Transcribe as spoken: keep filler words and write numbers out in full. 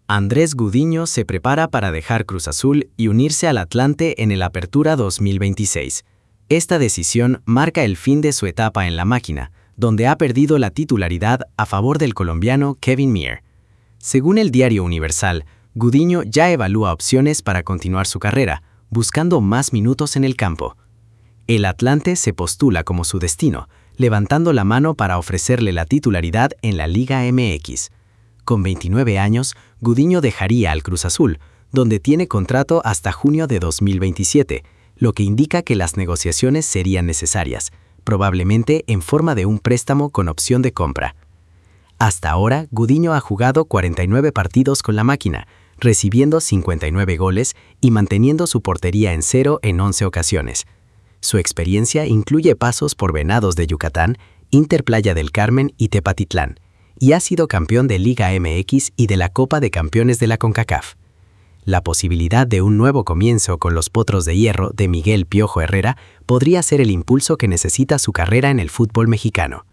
Andrés Gudiño se prepara para dejar Cruz Azul y unirse al Atlante en el Apertura dos mil veintiséis. Esta decisión marca el fin de su etapa en la máquina, donde ha perdido la titularidad a favor del colombiano Kevin Mier. Según el Diario Universal, Gudiño ya evalúa opciones para continuar su carrera, buscando más minutos en el campo. El Atlante se postula como su destino, levantando la mano para ofrecerle la titularidad en la Liga M X. Con veintinueve años, Gudiño dejaría al Cruz Azul, donde tiene contrato hasta junio de dos mil veintisiete, lo que indica que las negociaciones serían necesarias, probablemente en forma de un préstamo con opción de compra. Hasta ahora, Gudiño ha jugado cuarenta y nueve partidos con la máquina, recibiendo cincuenta y nueve goles y manteniendo su portería en cero en once ocasiones. Su experiencia incluye pasos por Venados de Yucatán, Inter Playa del Carmen y Tepatitlán, y ha sido campeón de Liga M X y de la Copa de Campeones de la CONCACAF. La posibilidad de un nuevo comienzo con los Potros de Hierro de Miguel Piojo Herrera podría ser el impulso que necesita su carrera en el fútbol mexicano.